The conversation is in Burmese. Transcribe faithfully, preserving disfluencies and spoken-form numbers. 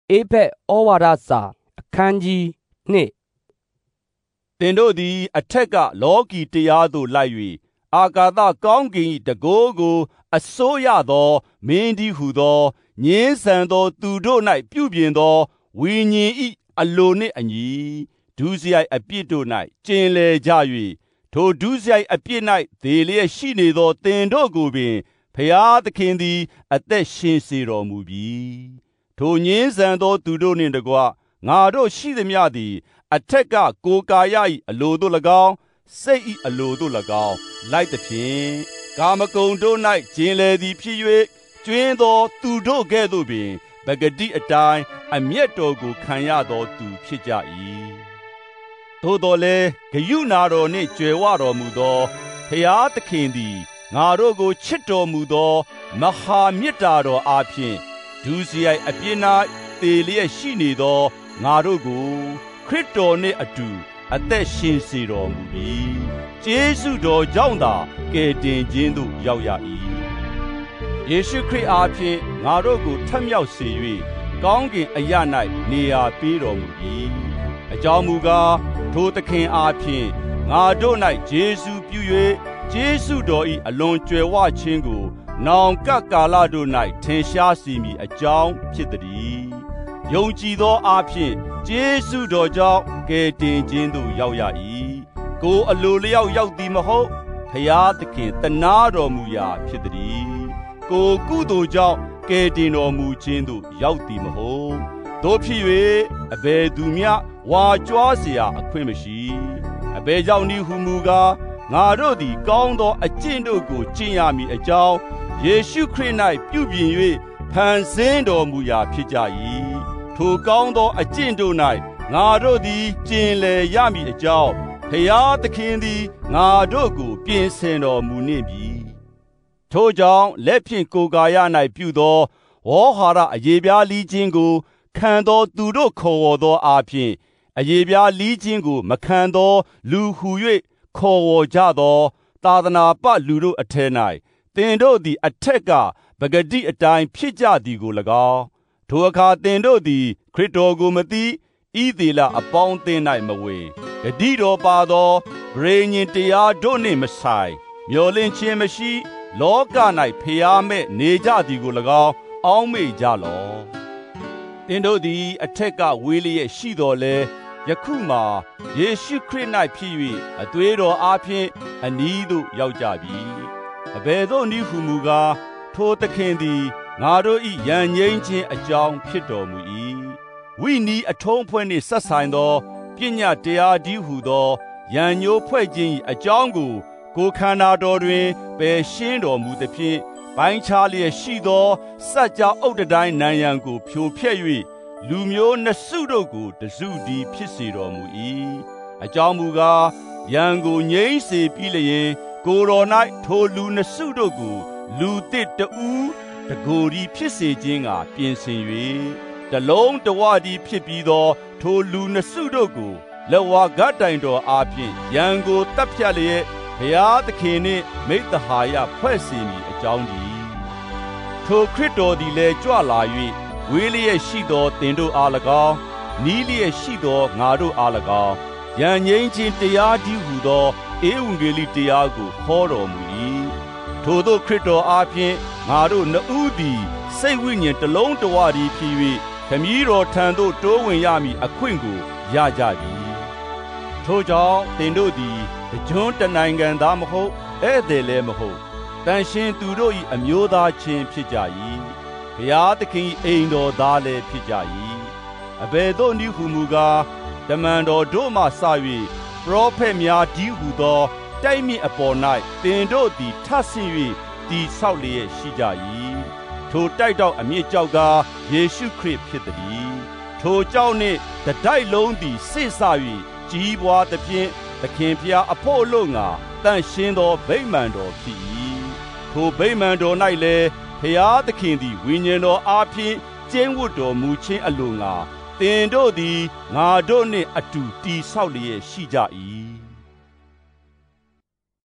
အေဖက်ဩဝါဒစာအခန်းကြီးနှစ်သင်တို့သည်အထက်ကလောကီတရားသို့လိုက်၍အာကာသကောင်းကင်၏တကိုးကိုအစိုးရသောမင်းဒီဟုသောငြင်းဆန်သောသူတို့၌ပြုပြင်သောဝိညာဉ်၏အလိုနှင့်အညီဒုစရိုက်အပြစ်တို့၌ကျင်လည်ကြ၍ထိုဒုစရိုက်အပြစ်၌သေလျက်ရှိနေသောသင်တို့ကိုပင်ဖျားသခင်သည်အသက်ရှင်စေတော်မူပြီထိုငြင်းဆန်သောသူတို့နှင့်တကွငါတို့ရှိသမျှသည်အထက်ကကိုယ်ကာယ၏အလိုသို့၎င်းစိတ်၏အလိုသို့၎င်းလိုက်သဖြင့်ကာမဂုဏ်တို့၌ကျင်လည်သည်ဖြစ်၍ကျွင်းသောသူတို့ကဲ့သို့ပင်ပဂတိအတိုင်းအမျက်တော်ကိုခံရသောသူဖြစ်ကြ၏သို့တော်လည်းဂရုဏာတော်နှင့်ကြွယ်ဝတော်မူသောဖျားသခင်သည်ငါတို့ကိုချစ်တော်မူသောမဟာမေတ္တာတော်အားဖြင့်ဒုစရိုက်အပြစ်၌သေလျက်ရှိနေသောငါတို့ကိုခရစ်တော်နှင့်အတူအသက်ရှင်စေတော်မူပြီးကျေးဇူးတော်ကြောင့်သာကယ်တင်ခြင်းသို့ရောက်ရ၏ယေရှုခရစ်အားဖြင့်ငါတို့ကိုထမြောက်စေ၍ကောင်းကင်အရာ၌နေရာပေးတော်မူ၏အကြောင်းမူကားထိုသခင်အားဖြင့်ငါတို့၌ကျေးဇူးပြု၍ကျေးဇူးတော်၏အလွန်ကြွယ်ဝခြင်းကိုနောင်ကပ်ကာလတို့၌ထင်ရှားစေမည်အကြောင်းဖြစ်သည်ယုံကြည်သောအားဖြင့်ကျေးဇူးတော်ကြောင့်ကယ်တင်ခြင်းသို့ရောက်ရ၏ကိုယ်အလိုလျောက်ရောက်သည်မဟုတ်ဖျားသခင်တနာတော်မူရာဖြစ်သည်ကိုယ်ကုသိုလ်ကြောင့်ကယ်တင်တော်မူခြင်းသို့ရောက်သည်မဟုတ်တို့ဖြစ်၍အဘယ်သူမျှဝါကြွားเสียအခွင့်မရှိအဘယ်ကြောင့်နည်းဟုမူကားငါတို့သည်ကောင်းသောအကျင့်တို့ကိုကျင့်ရမည်အကြောင်းယေရှုခရစ်၌ပြုပြင်၍ဖန်ဆင်းတော်မူရာဖြစ်ကြ၏ထိုကောင်းသောအကျင့်တို့၌ငါတို့သည်ကျင်လည်ရမည်အကြောင်းဖျားသခင်သည်ငါတို့ကိုပြင်ဆင်တော်မူနှင့်ပြီထိုကြောင့်လက်ဖြင့်ကိုယ်ကာယ၌ပြုသောဝေါဟာရအယေပြားလီးခြင်းကိုခံသောသူတို့ခေါ်ဝေါ်သောအားဖြင့်အယေပြားလီးခြင်းကိုမခံသောလူဟု၍ခေါ်ဝေါ်ကြသောသာသနာပလူတို့အထက်၌သင်တို့သည်အထက်ကပဂတိအတိုင်းဖြစ်ကြသည်ကို၎င်းထိုအခါသင်တို့သည်ခရစ်တော်ကိုမသိဣသေလအပေါင်းအသင်း၌မဝင်ဂတိတော်ပါသောဗြေညင်တရားတို့နှင့်မဆိုင်မျော်လင့်ခြင်းမရှိလောက၌ဖျားမဲ့နေကြသည်ကို၎င်းအောက်မေ့ကြလော့သင်တို့သည်အထက်ကဝေးလျက်ရှိတော်လဲယခုမှာယေရှုခရစ်၌ဖြစ်၍အသွေးတော်အားဖြင့်အနီးသို့ရောက်ကြပြီအဘယ်သို့နည်းဟုမူကားထိုသခင်သည်ငါတို့၏ယဉ်ငိမ့်ခြင်းအကြောင်းဖြစ်တော်မူ၏ဝိနည်းအထုံးအဖွဲ့နှင့်ဆက်ဆိုင်သောပညာတရားဒီဟုသောယဉ်ညိုးဖွဲ့ခြင်း၏အကြောင်းကိုကိုယ်ခန္ဓာတော်တွင်ပယ်ရှင်းတော်မူသဖြင့်ပိုင်းခြားလျက်ရှိသောစัจ जा အုတ်တိုင်းနံရံကိုဖြိုဖျက်၍လူမျိုးနှစ်စုတို့ကိုတစုတည်းဖြစ်စေတော်မူ၏အကြောင်းမူကားယံကိုငြိမ့်စေပြီးလျင်ကိုယ်တော်၌ထိုလူနှစ်စုတို့ကိုလူတစ်တူးတကိုယ်ဒီဖြစ်စေခြင်းကပြင်ဆင်၍တလုံးတဝဒီဖြစ်ပြီးသောထိုလူနှစ်စုတို့ကိုလက်ဝါးကတိုင်တော်အားဖြင့်ယံကိုတပ်ဖြတ်လျက်ဘုရားသခင်နှင့်မိဿဟာယဖွဲ့စီမည်အကြောင်းဒီထိုခရစ်တော်သည်လည်းကြွလာ၍ဝေးလျက်ရှိသောသင်တို့အား၎င်းနီးလျက်ရှိသောငါတို့အား၎င်းယံငြိမ်းခြင်းတရားဒီဟုသောဧဝံဂေလိတရားကိုဟောတော်မူ၏ထိုသောခရစ်တော်အားဖြင့်ငါတို့နှစ်ဦးသည်စိတ်ဝိညာဉ်တစ်လုံးတဝတည်းဖြစ်၍ခမည်းတော်ထံသို့တိုးဝင်ရမည်အခွင့်ကိုရကြပြီထိုကြောင့်သင်တို့သည်တကျွန်းတနိုင်ငံသားမဟုတ်ဧည့်သည်လည်းမဟုတ်တန်ရှင်သူတို့၏အမျိုးသားချင်းဖြစ်ကြ၏ဘုရားသခင်အိမ်တော်သားလည်းဖြစ်ကြ၏အဘယ်သို့နည်းဟုမူကားတမန်တော်တို့မှစ၍ပရောဖက်များဒီဟုသောတိုက်မြစ်အပေါ်၌သင်တို့သည်ထဆင့်၍တည်ဆောက်လျက်ရှိကြ၏ထိုတိုက်တော့အမြင့်ကြောက်ကားယေရှုခရစ်ဖြစ်သည်ထိုကြောင့်နှင့်တတိုက်လုံးသည်စိတ်ဆ၍ကြီးပွားသဖြင့်သခင်ဖျားအဖို့အလို့ငါတန့်ရှင်းသောဗိမာန်တော်ဖြစ်၏ထိုဗိမာန်တော်၌လည်းဖျားသခင်သည်ဝိညာဉ်တော်အားဖြင့်ကျင့်ဝတ်တော်မူခြင်းအလို့ငါသင်တို့သည်ငါတို့နှင့်အတူတည်ဆောက်လျက်ရှိကြ၏